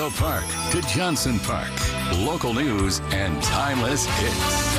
Menlo Park to Johnson Park. Local news and timeless hits.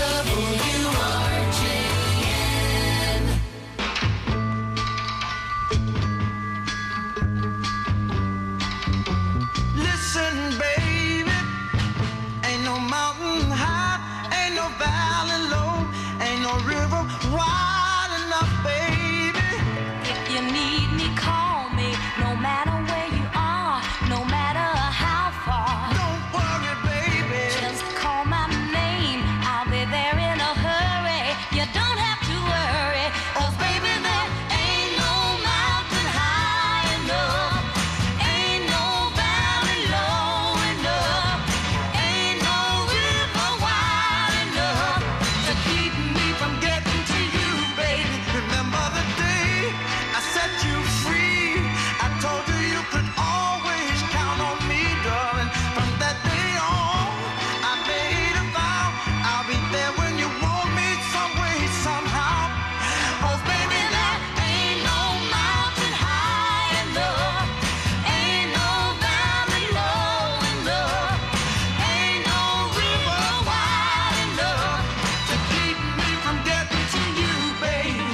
Listen, baby, ain't no mountain high, ain't no valley low, ain't no river wide enough, baby. If you need me, call me, no matter where you are, no matter how far. Don't worry, baby. Just call my name, I'll be there in a hurry. You don't have to worry, 'cause baby, there ain't no mountain high enough, ain't no valley low enough, ain't no river wide enough to keep me from getting to you, baby. Remember the day I set you free? I told you you could always count on me, darling. From that day on, I made a vow I'll be there when you want me, some way, somehow. 'Cause baby, there ain't no mountain high enough, ain't no valley low enough, ain't no river wide enough to keep me from getting to you, baby.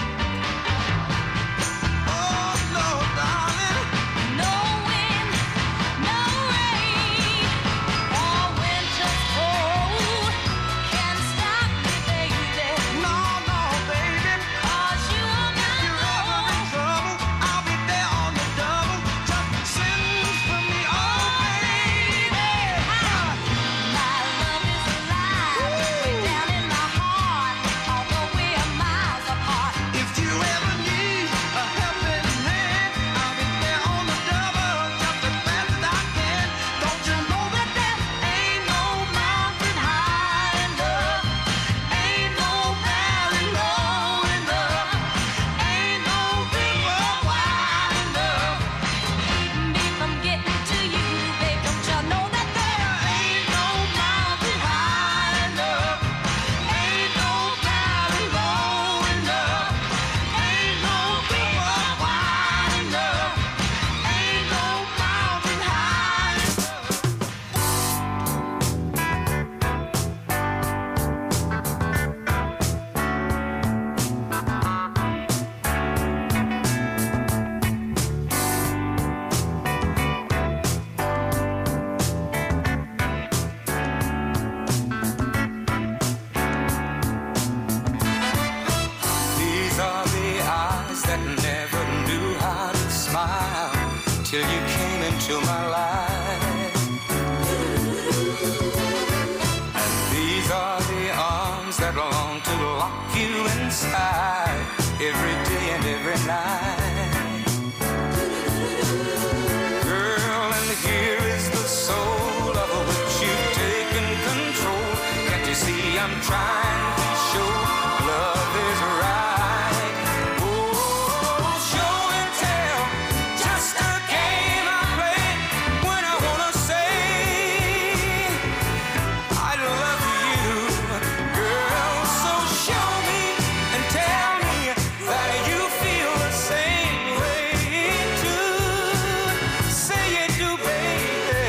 Oh no, darling. No wind, no rain, or winter's cold can stop me, baby. No, no, baby. 'Cause you're my If you're ever in love. trouble, I'll be there on the double. Just send for me, oh baby. My love is alive, way down in my heart, although we are miles apart. If you ever need a helping hand, I'll be there on the double, just as fast as I can. Don't you know that there ain't no mountain high enough, ain't no valley low enough, ain't no river wide enough Keep me from getting to you, babe. Don't you know that there ain't no mountain high enough, ain't no valley low enough, ain't no river wide enough, ain't no mountain high These are the eyes that never knew how to smile till you came into my life. And these are the arms that long to lock you inside every day and every night. Girl, and here is the soul of which you've taken control. Can't you see I'm trying to show love is right? Oh, show and tell, just a game I play when I wanna say I love you, girl. So show me and tell me that you feel the same way too. Say you do, baby.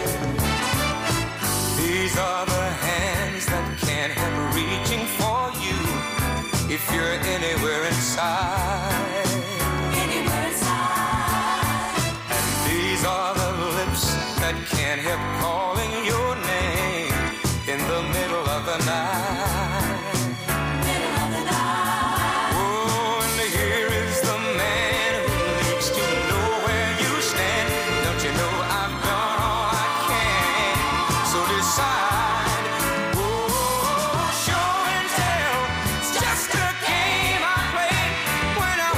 These are the hands that can't help reaching for you if you're anywhere inside. anywhere inside? And these are the lips that can't help calling your name in the middle of the night. Middle of the night. Oh, and here is the man who needs to know where you stand. Don't you know I've done all I can? So decide. Oh, show and tell. It's just a game I play when I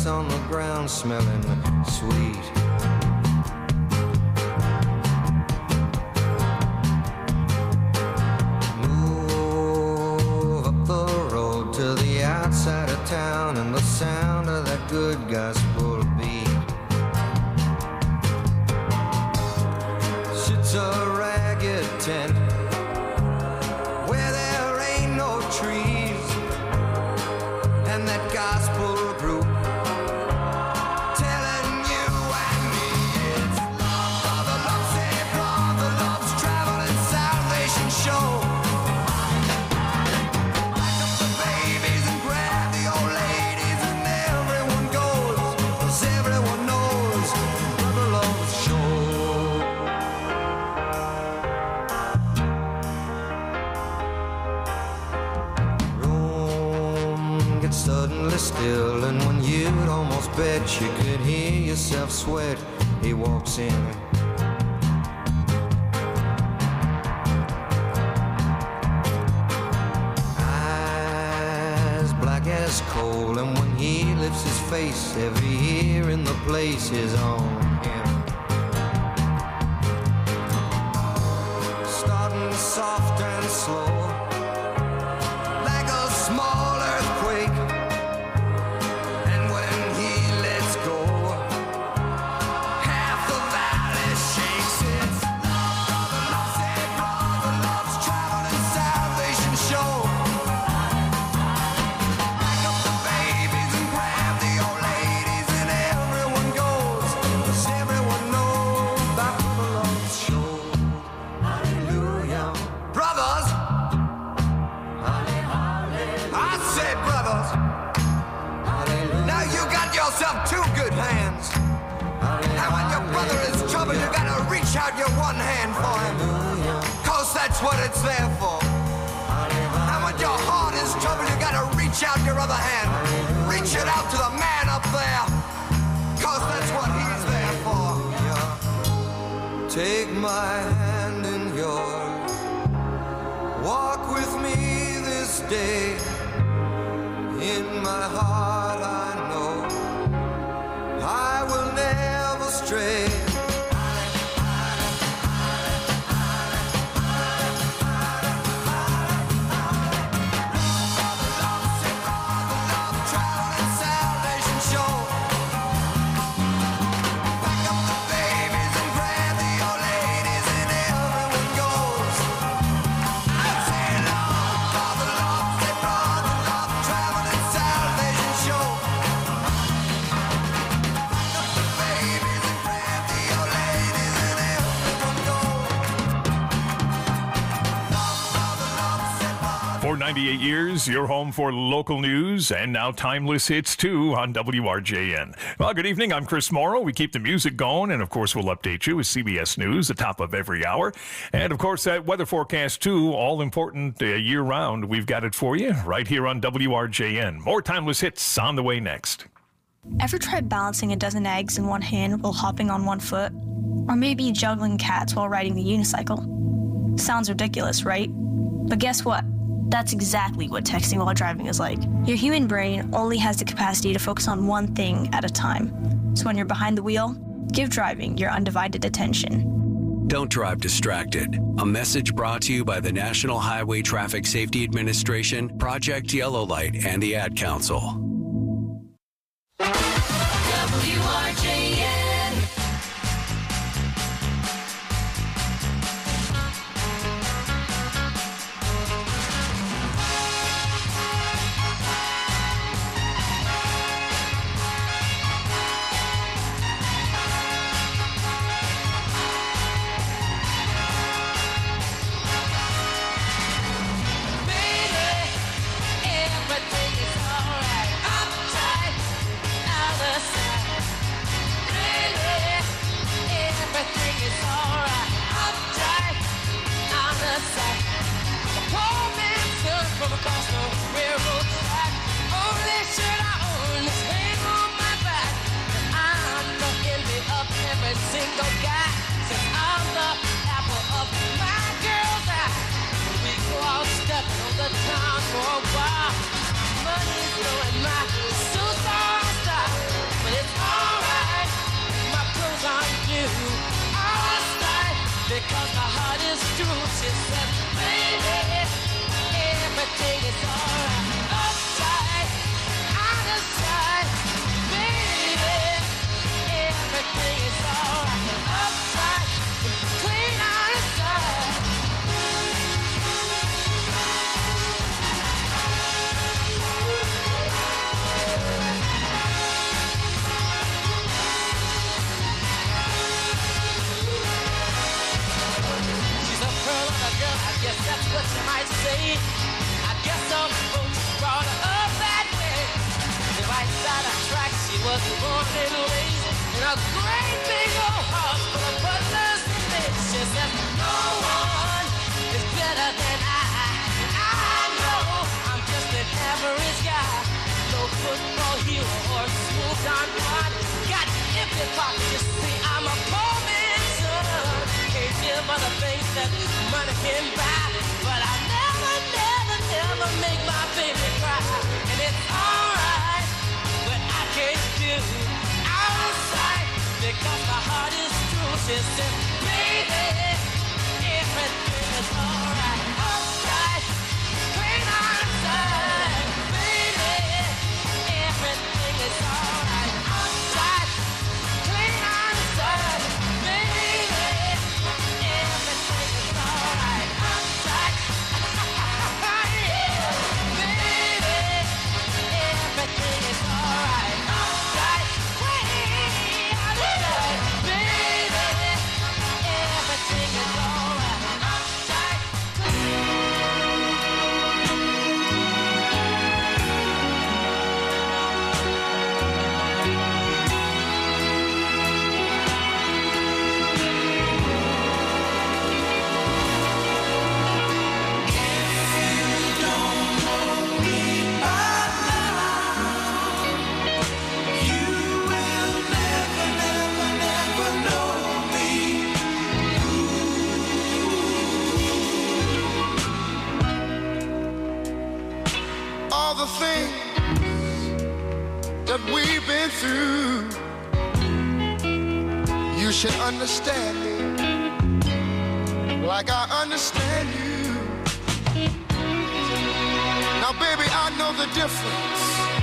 cigarettes on the ground smelling sweet. Move up the road to the outside of town and the sound of that good gospel beat. Sits a ragged tent where there ain't no trees, and that gospel group telling you and me it's brother love, say brother love's traveling salvation show. Pack up the babies and grab the old ladies, and everyone goes, 'cause everyone knows brother love's show. Room gets suddenly still, and when you'd almost bet you could hear yourself sweat, he walks in. Eyes black as coal, and when he lifts his face, every ear in the place is on him. Starting soft and slow, like a small earthquake, and when he lets go, half the valley shakes. It's brother love, say brother love's traveling salvation show. Pack up the babies and grab the old ladies, and everyone goes, 'cause everyone knows about brother love's show. Hallelujah, brothers. I said brothers. Now you got yourself two good hands. And when your brother is in trouble, you gotta reach out your one hand for him, 'cause that's what it's there for. And when your heart is troubled, you gotta reach out your other hand. Reach it out to the man up there, 'cause that's what he's there for. Take my hand in yours, walk with me this day. In my heart I know I will never stray. Traveling salvation show. Pack up the babies and grab the old ladies, and everyone goes. I say love, brother love, say brother love, traveling salvation show. Pack up the babies and grab the old ladies, and everyone goes. Love, brother love, say brother. For 98 years, your home for local news and now timeless hits too on WRJN. Well, good evening. I'm Chris Morrow. We keep the music going, and of course, we'll update you with CBS News at the top of every hour. And of course, that weather forecast too, all important year round. We've got it for you right here on WRJN. More timeless hits on the way next. Ever tried balancing a dozen eggs in one hand while hopping on one foot? Or maybe juggling cats while riding the unicycle? Sounds ridiculous, right? But guess what? That's exactly what texting while driving is like. Your human brain only has the capacity to focus on one thing at a time. So when you're behind the wheel, give driving your undivided attention. Don't drive distracted. A message brought to you by the National Highway Traffic Safety Administration, Project Yellow Light, and the Ad Council. WRJN. Everything is alright. Uptight, other side. is alright. Upside, out of sight, baby. Everything is alright. Upside, clean out of sight. She's a pearl of a girl, I guess that's what you might say. I guess some folks brought her up that way. The right side of tracks, she was born and raised in a great big old house full of butlers and maids. She says, no one is better than I know I'm just an average guy. No football hero or smooth down rod. Got empty pockets, you see, I'm a poor man's son. Can't give other things that money can buy. But I never make my baby cry. And it's alright, but I can't do out of sight because my heart is true. She says, baby, everything is alright. Outside, clean outside, baby, everything is alright. Outside, clean outside, baby, everything is alright. Outside, yeah, baby, everything is alright. Outside, way outside, baby, everything is alright. Outside. All the things that we've been through, you should understand me like I understand you. Now, baby, I know the difference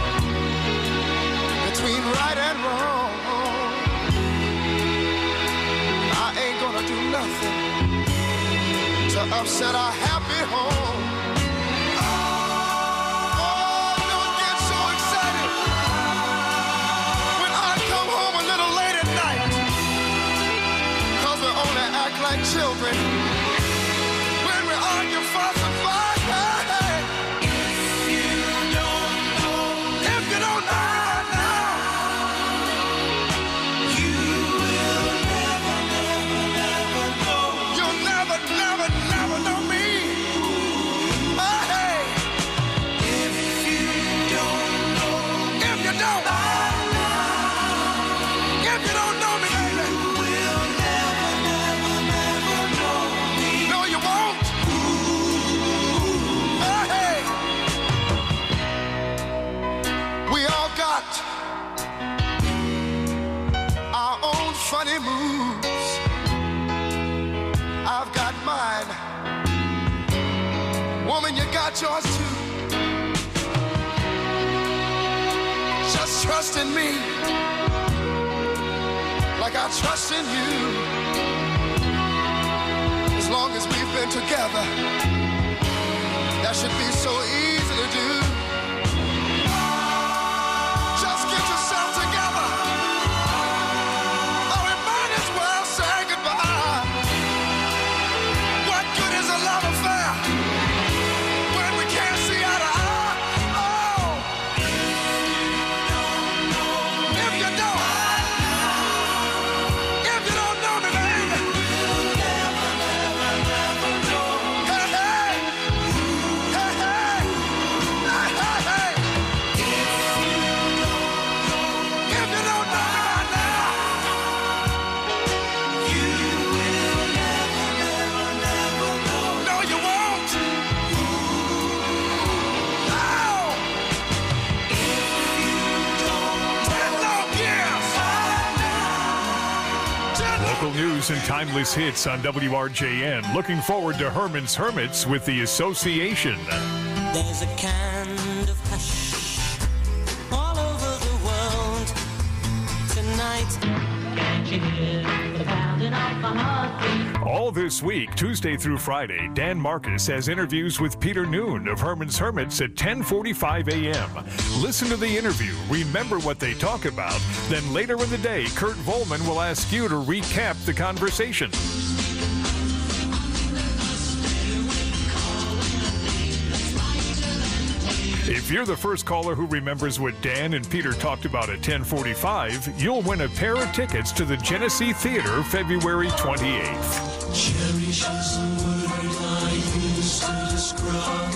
between right and wrong. I ain't gonna do nothing to upset our happy home. Like children, when we argue, fuss and fight. Hey, if you don't know now, you will never know. You'll never know me. Hey, if you don't know know me, baby. No, you won't. Hey, we all got our own funny moves. I've got mine. Woman, you got yours too. Just trust in me like I trust in you. As long as we've been together, that should be so easy to do. Just get yourself together, or we might as well say goodbye. What good is a love affair when we can't see eye to eye? Oh, if you don't know me, baby. Local news and timeless hits on WRJN. Looking forward to Herman's Hermits with the Association. There's a kind of hush all over the world tonight. Can't you hear the pounding of my heartbeat? All this week, Tuesday through Friday, Dan Marcus has interviews with Peter Noon of Herman's Hermits at 10:45 a.m. Listen to the interview, remember what they talk about, then later in the day, Kurt Volman will ask you to recap the conversation. If you're the first caller who remembers what Dan and Peter talked about at 10:45, you'll win a pair of tickets to the Genesee Theater February 28th. Cherish is a word I use to describe.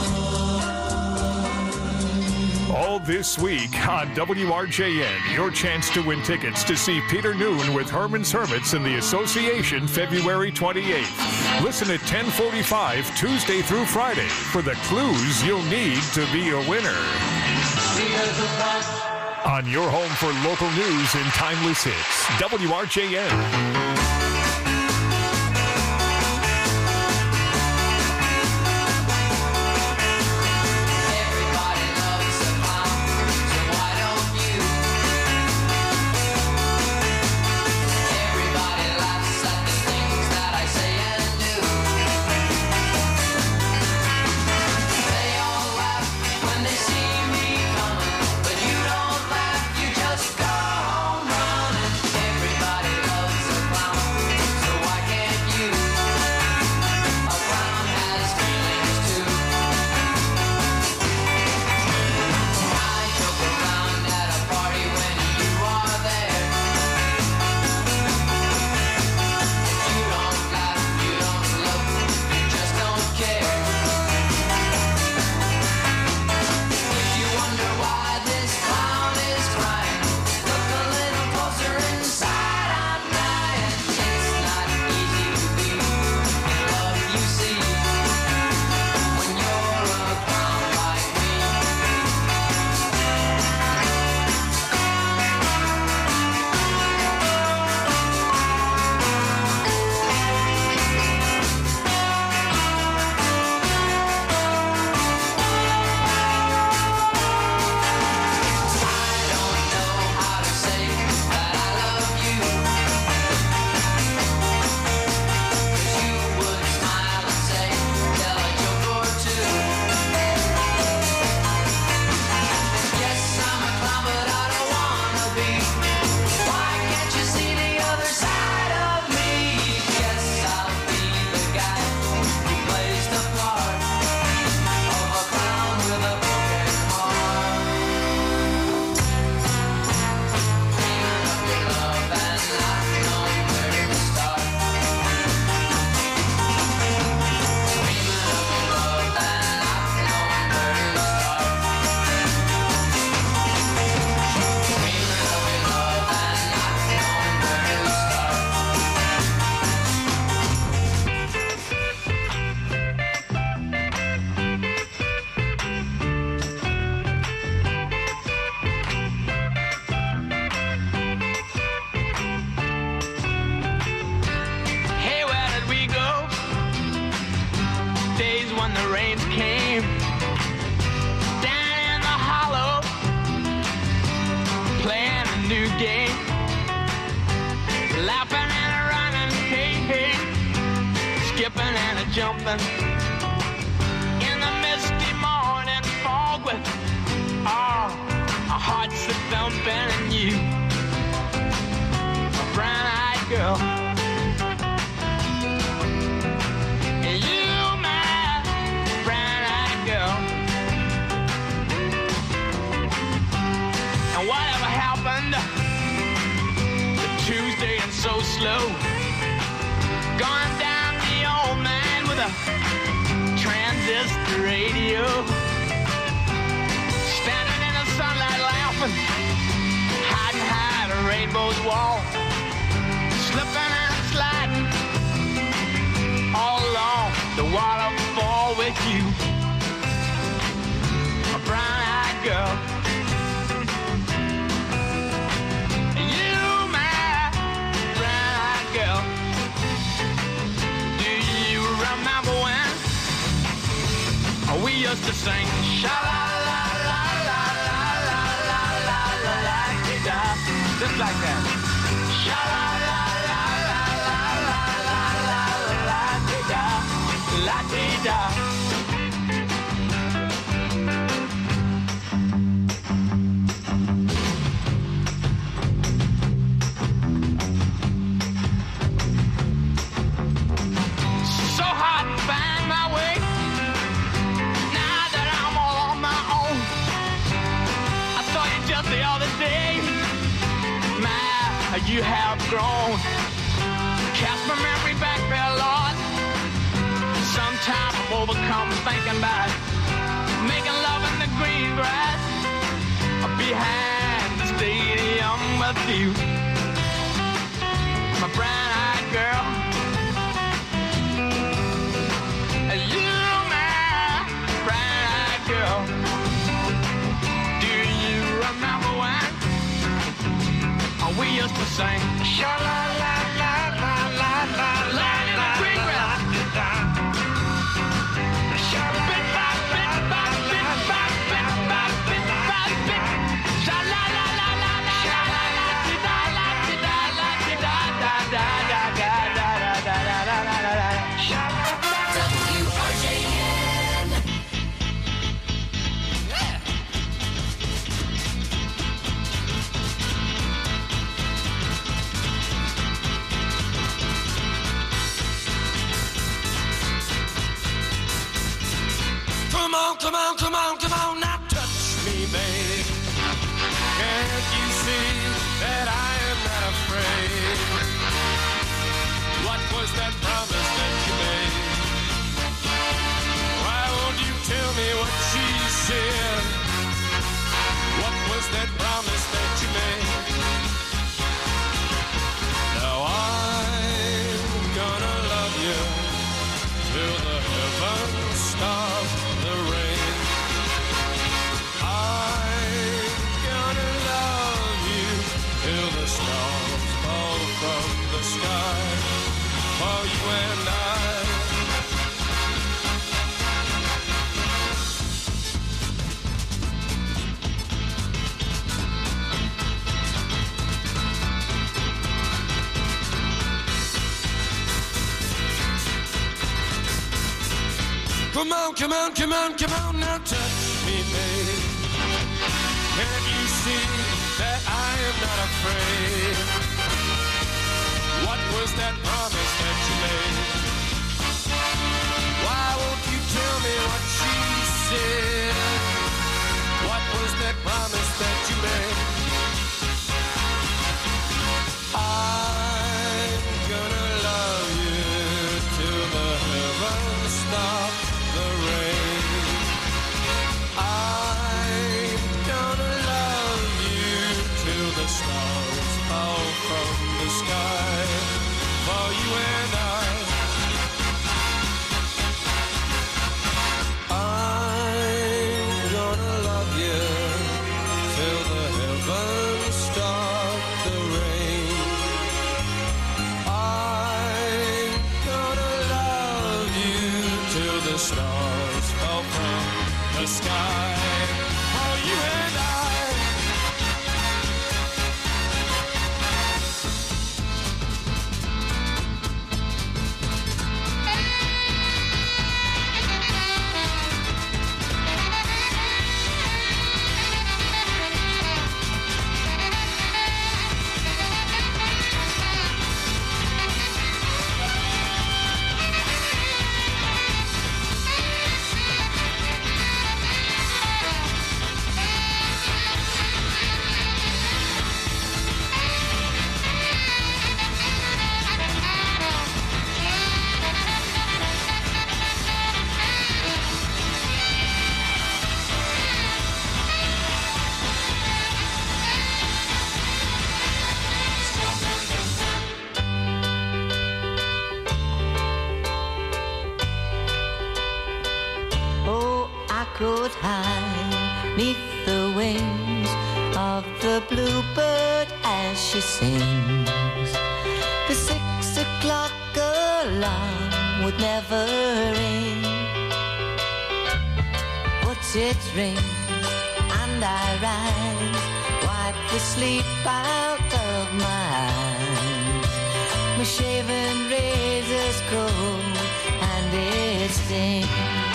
All this week on WRJN, your chance to win tickets to see Peter Noon with Herman's Hermits in the Association February 28th. Listen at 10:45 Tuesday through Friday for the clues you'll need to be a winner. On your home for local news and timeless hits, WRJN. Jumping in the misty morning fog with our hearts a thumping, and you, a brown-eyed girl, and you, my brown-eyed girl. And whatever happened to Tuesday and so slow, gone down the old man with a transistor radio, standing in the sunlight laughing, hiding behind a rainbow's wall, slipping and sliding all along the waterfall with you, a brown-eyed girl. You, my brown-eyed girl. Do you remember when we used used to sing sha la la la la la la la la la la da, just like that. Sha la la la la la la la la la da, la da. So hard to find my way. Now that I'm all on my own, I saw you just the other day. My, you have grown. Cast my memory back there, Lord. Sometimes I'm overcome thinking about making love in the green grass behind the stadium with you, my brown-eyed girl. You, my brown-eyed girl. Do you remember when we used to sing sha la la la la la la la in the green grass? Bit by bit by bit by bit by bit by bit. Sha la la la la la la la la da la da la da da da da da da da da da da da. Sha la la. WRJN. Come on, come on, come on, come on, now touch me, babe. Can't you see that I am not afraid? What was that promise that you made? Why won't you tell me what she said? What was that promise that you made? Now I'm gonna love you till the heavens stop the rain. I'm gonna love you till the stars fall from the sky. For you and I. Come on, come on, come on, come on, now touch me, babe. Can't you see that I am not afraid? What was that promise that you made? Why won't you tell me what she said? What was that promise that you made? I'm gonna love you till the heavens stop the rain. I'm gonna love you till the stars fall from the sky. For you and I'm gonna love you till the heavens stop the rain. I'm gonna love you till the stars fall from the sky. For you and could hide neath the wings of the bluebird as she sings. The 6 o'clock alarm would never ring. it rains and I rise, wipe the sleep out of my eyes. My shaven razor's cold and it stings.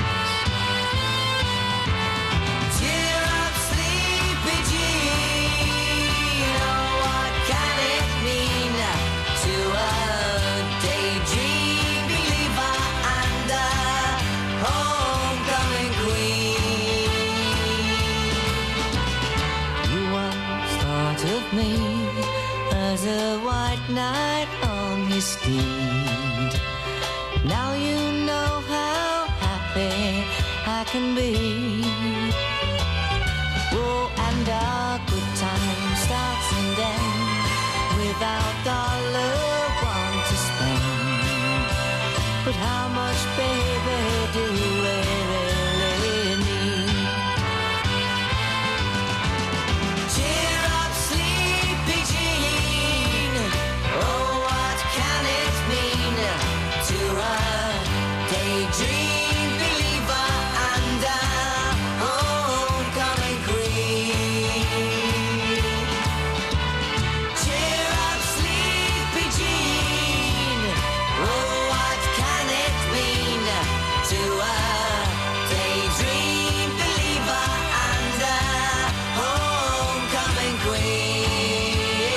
Cheer up, sleepy Jean. Oh, what can it mean to a daydream believer and a homecoming queen? You once thought of me as a white knight on his steed. Now you know how happy I can be. Oh, and our good time starts and ends without $1 to spend. But how much, baby, do we really need? Cheer up, sleepy Jean. Oh, what can it mean to a daydream believer and a homecoming queen? Cheer up, sleepy Jean. Oh, what can it mean to a daydream believer and a homecoming queen?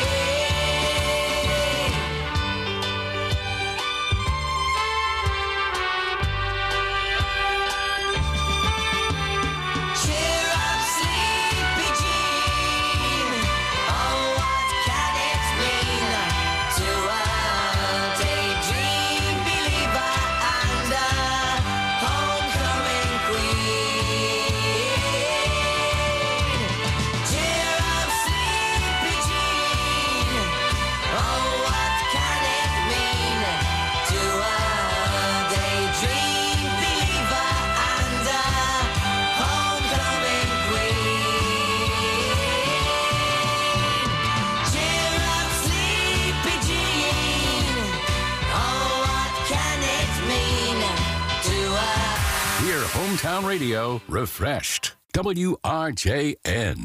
Cheer up, sleepy Jean. Oh, what can it mean to a daydream believer and a homecoming queen? Cheer up, sleepy Jean. Oh, what can it mean to a daydream believer and a homecoming queen? Cheer up, sleepy Jean. Oh, what can it mean to a Hear Hometown Radio refreshed. WRJN.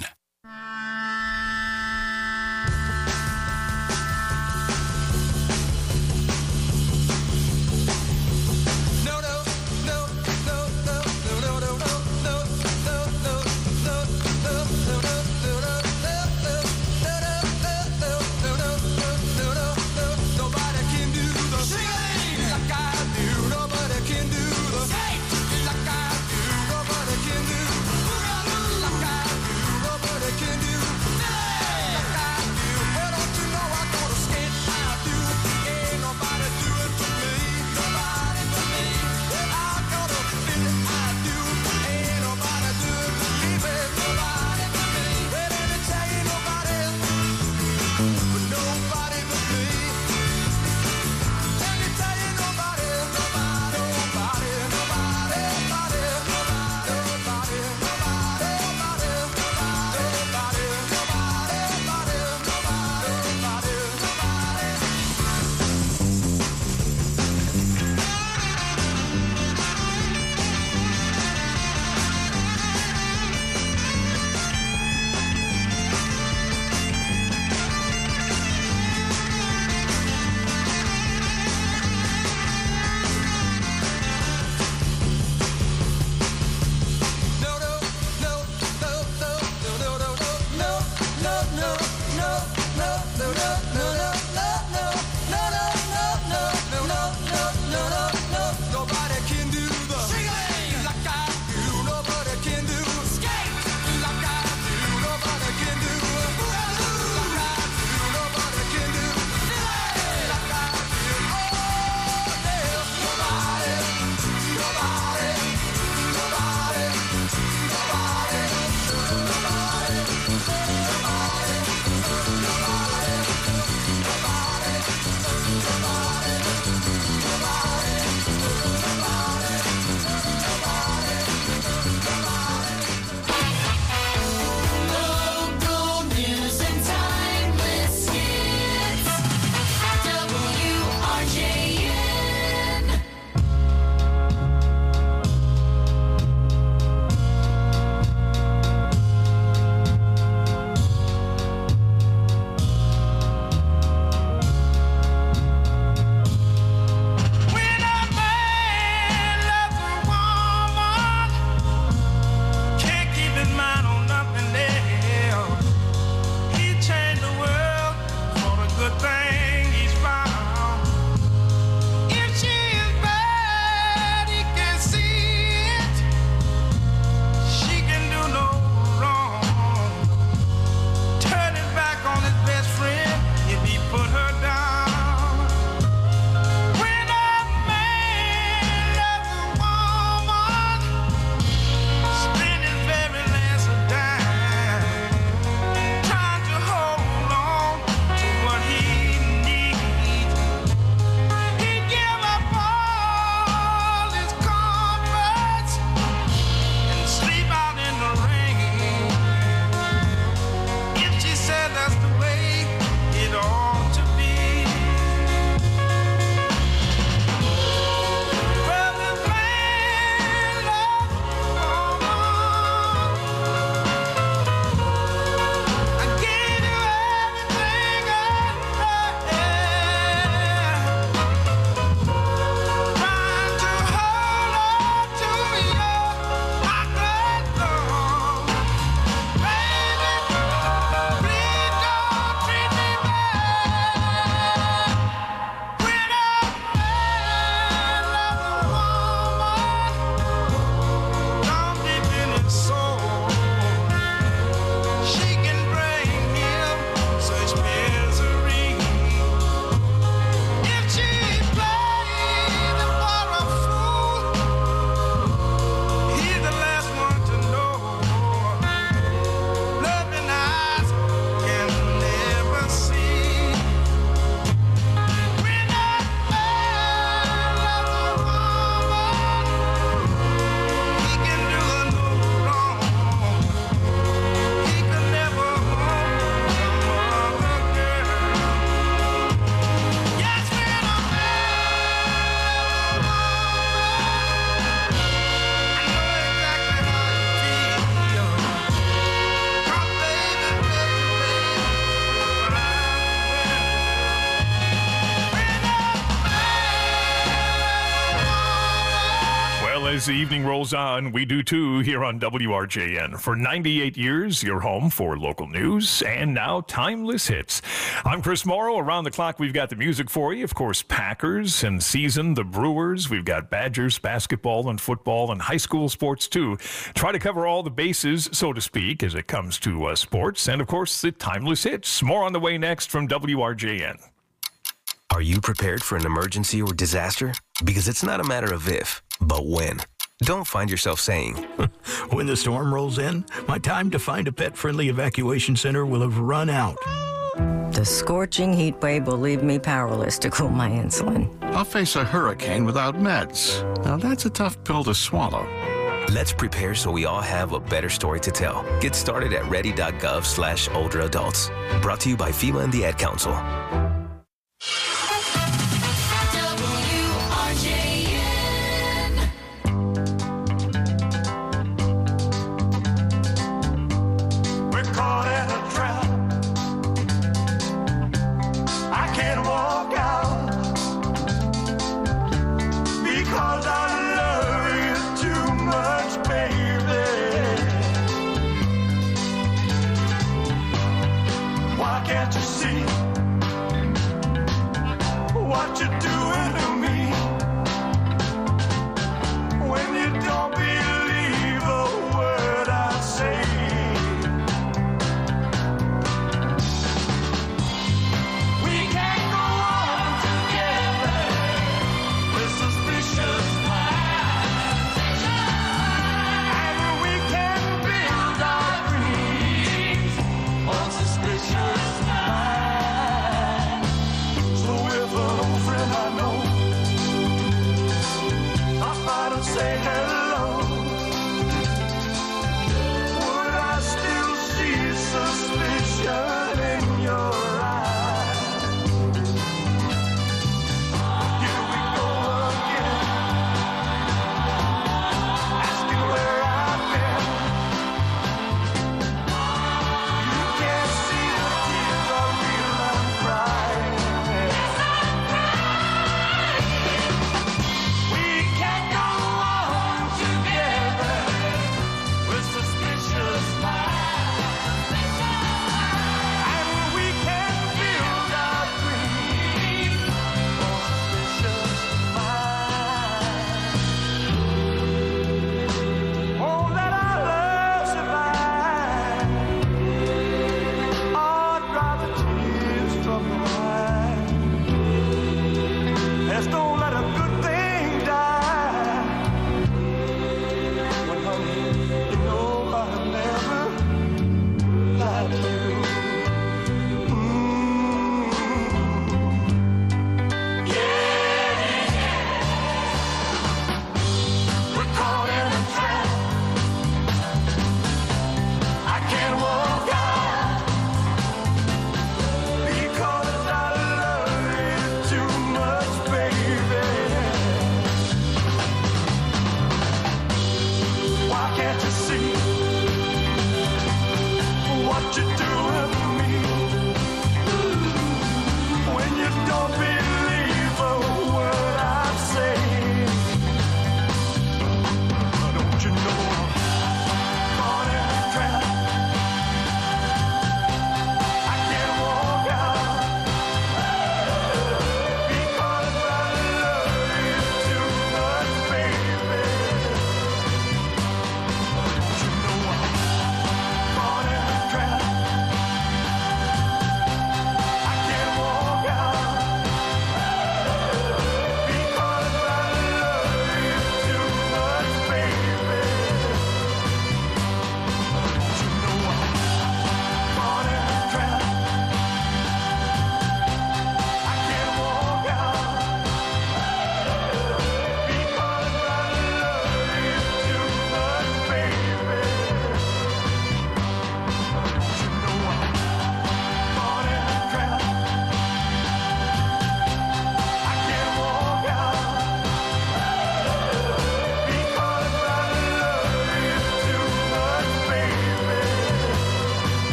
No, no, no, no, no, no, no, no, no, no, no, no, no, no, nobody can do the sing like I do. Nobody can do the like I do. Nobody can do like I do. Nobody as the evening rolls on, we do too here on WRJN. For 98 years, your home for local news and now timeless hits. I'm Chris Morrow. Around the clock, we've got the music for you. Of course, Packers and season, the Brewers. We've got Badgers, basketball and football and high school sports too. Try to cover all the bases, so to speak, as it comes to sports. And of course, the timeless hits. More on the way next from WRJN. Are you prepared for an emergency or disaster? Because it's not a matter of if, but when. Don't find yourself saying, when the storm rolls in, my time to find a pet-friendly evacuation center will have run out. The scorching heat wave will leave me powerless to cool my insulin. I'll face a hurricane without meds. Now that's a tough pill to swallow. Let's prepare so we all have a better story to tell. Get started at ready.gov/older adults. Brought to you by FEMA and the Ad Council.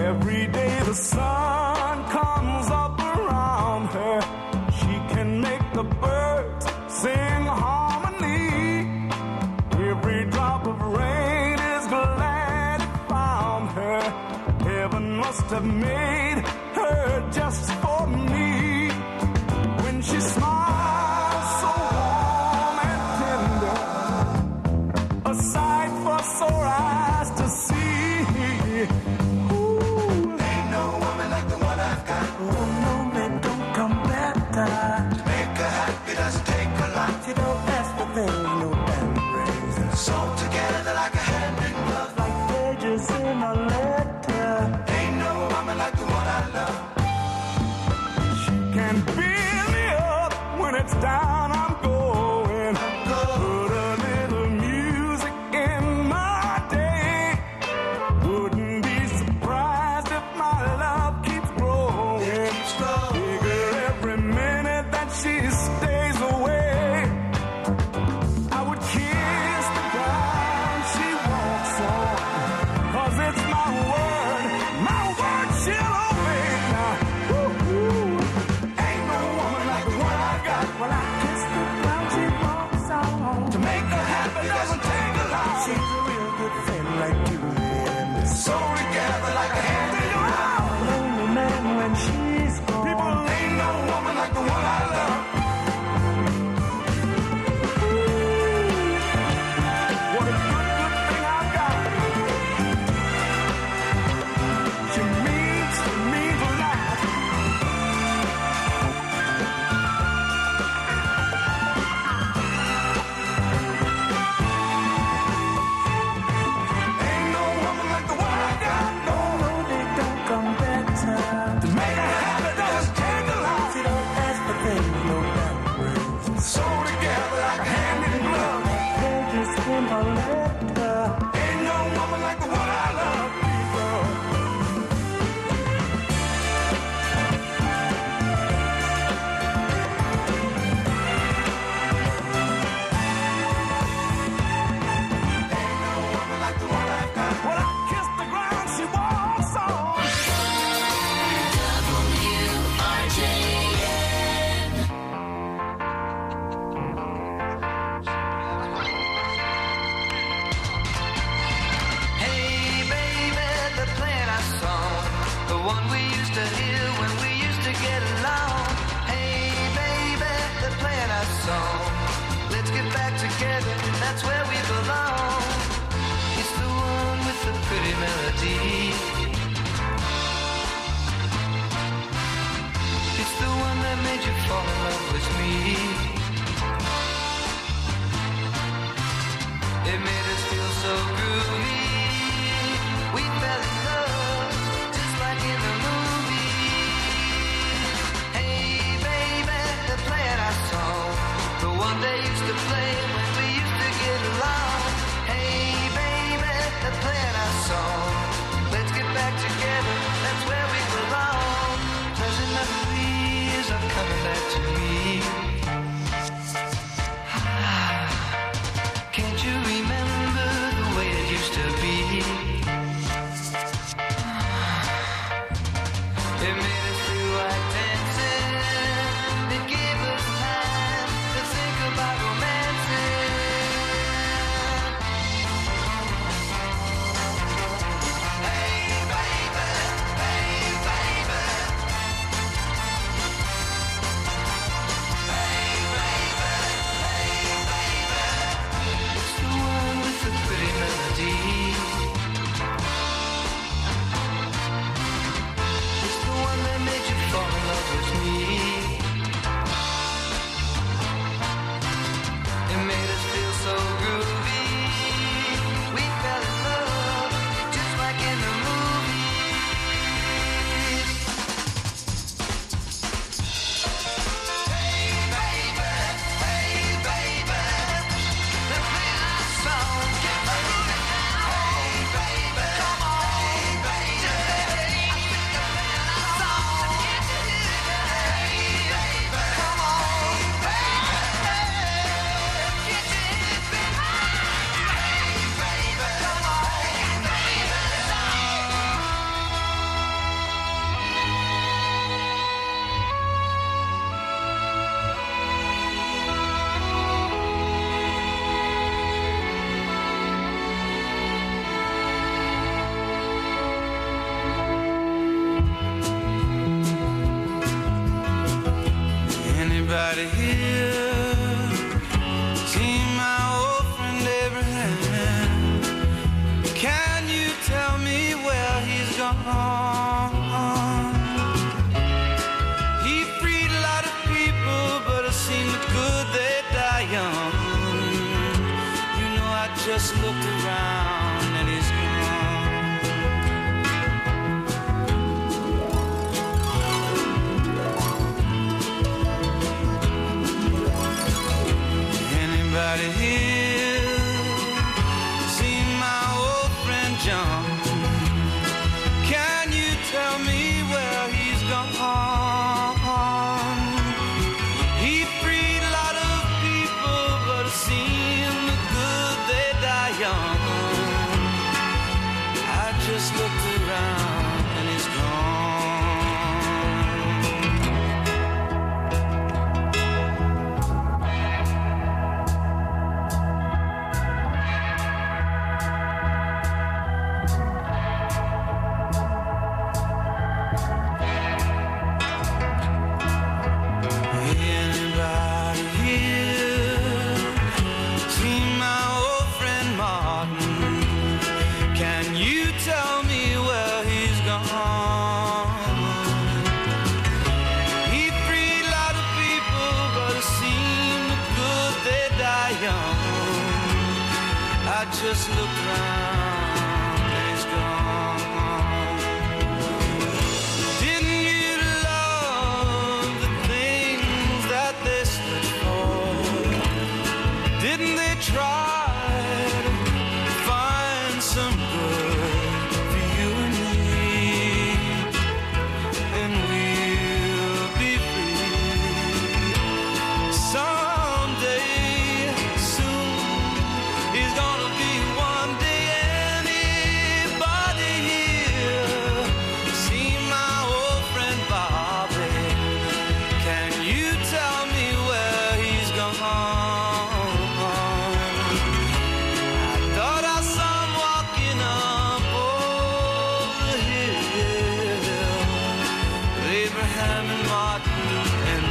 Every day the sun comes up around her. She can make the birds sing harmony. Every drop of rain is glad it found her. Heaven must have made her just for me. When she smiles so warm and tender, a sight for sore eyes to see. Ain't no woman like the one I've got. Oh no, man, don't come better. To make her happy doesn't take a lot. You don't ask for things, no damn praise. Sewn together like a hand in glove, like pages in a letter. Ain't no woman like the one I love. She can build me up when it's down. I'm going. Put a little music in my day. Wouldn't be surprised if my love keeps growing. Bigger every minute that she stays away. I would kiss the ground she walks on, 'cause it's my word she'll obey now. Ain't no woman like the one I got. Well, I kiss the ground she walks on. To make her happy doesn't take a lot. She's a real good friend like you and me. Sewn together like a hand in glove. Lonely man when she's gone. People, ain't no woman like the one I love. What a good thing I've got. She means to me a lot. Ain't no woman like the one I He freed a lot of people, but it seemed good they die young. You know, I just looked around and he's gone. Anybody here seen my old friend John? Can you tell me where he's gone? He freed a lot of people, but it seemed good they die young. I just looked around and he's Anybody here seen my old friend Martin? Can you tell me where he's gone? He freed a lot of people, but it seemed good they die young. I just looked around and he's gone. Didn't you love the things that they stood for? Didn't they try to find some good for you and me? And we'll be free someday soon. He's gonna be one day. Anybody here seen my old friend Bobby? Can you tell me where he's gone? I thought I saw him walking up over the hill with Abraham and Martin and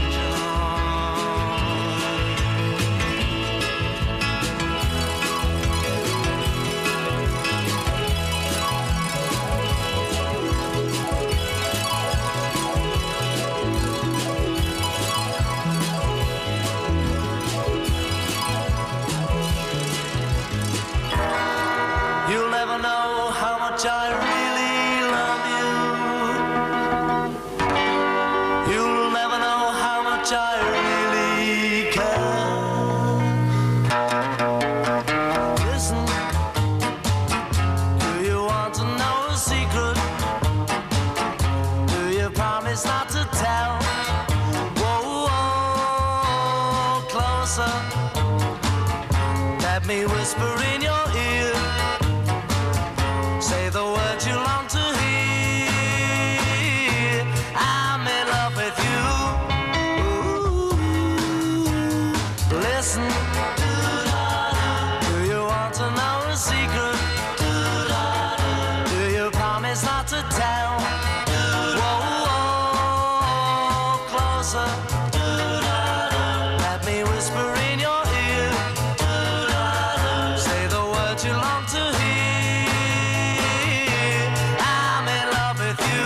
You'll never know how much I really love you. You'll never know how much I really care. Listen, do you want to know a secret? Do you promise not to tell? Whoa, whoa, closer. Let me whisper in your ear. Say the words you long to hear. I'm in love with you. Ooh. Listen. Do you want to know a secret? Do you promise not to tell? Whoa, whoa, closer. Let me whisper in your ear. Say the words you long to hear. I'm in love with you.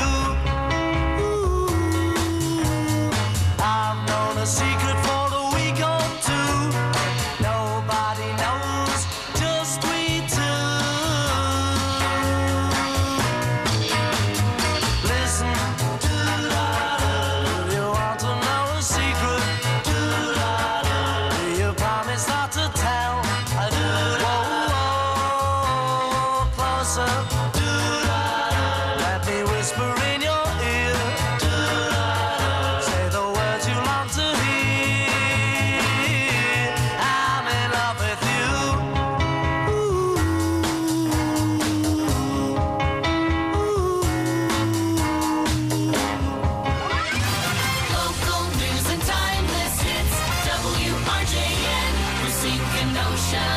I've known a secret for a week or two. Nobody knows, just we two. Listen, do you want to know a secret? Do you promise not to tell? Whoa, whoa, closer. Let me whisper in your ear. Say the words you long to hear. I'm in love with you. Local news and timeless hits. WRJN, Racine Kenosha.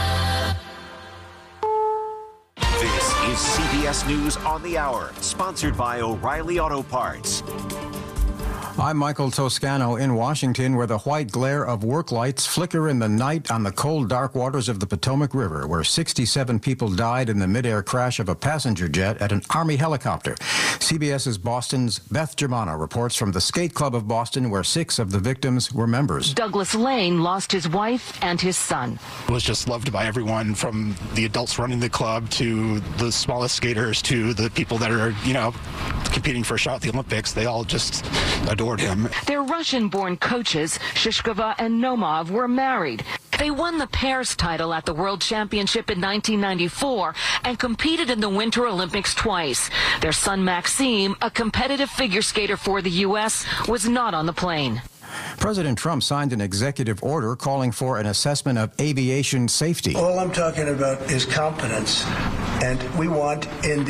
This is CBS News on the Hour, sponsored by O'Reilly Auto Parts. I'm Michael Toscano in Washington, where the white glare of work lights flicker in the night on the cold, dark waters of the Potomac River, where 67 people died in the midair crash of a passenger jet at an Army helicopter. CBS's Boston's Beth Germano reports from the Skate Club of Boston, where 6 of the victims were members. Douglas Lane lost his wife and his son. Was just loved by everyone, from the adults running the club to the smallest skaters to the people that are, competing for a shot at the Olympics. They all just adored him. Their Russian-born coaches, Shishkova and Nomov, were married. They won the pairs title at the World Championship in 1994 and competed in the Winter Olympics twice. Their son Maxime, a competitive figure skater for the U.S., was not on the plane. President Trump signed an executive order calling for an assessment of aviation safety. All I'm talking about is competence, and we want in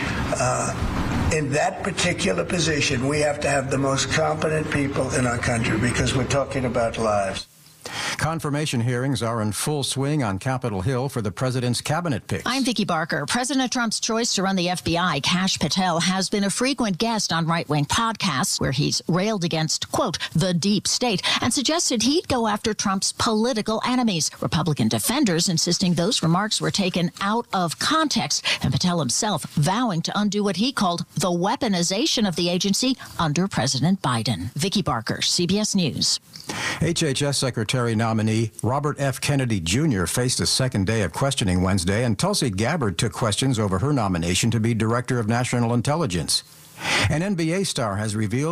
that particular position, we have to have the most competent people in our country, because we're talking about lives. Confirmation hearings are in full swing on Capitol Hill for the president's cabinet picks. I'm Vicki Barker. President Trump's choice to run the FBI, Kash Patel, has been a frequent guest on right-wing podcasts where he's railed against, quote, the deep state, and suggested he'd go after Trump's political enemies. Republican defenders insisting those remarks were taken out of context, and Patel himself vowing to undo what he called the weaponization of the agency under President Biden. Vicki Barker, CBS News. HHS Secretary nominee Robert F. Kennedy Jr. faced a second day of questioning Wednesday, and Tulsi Gabbard took questions over her nomination to be Director of National Intelligence. An NBA star has revealed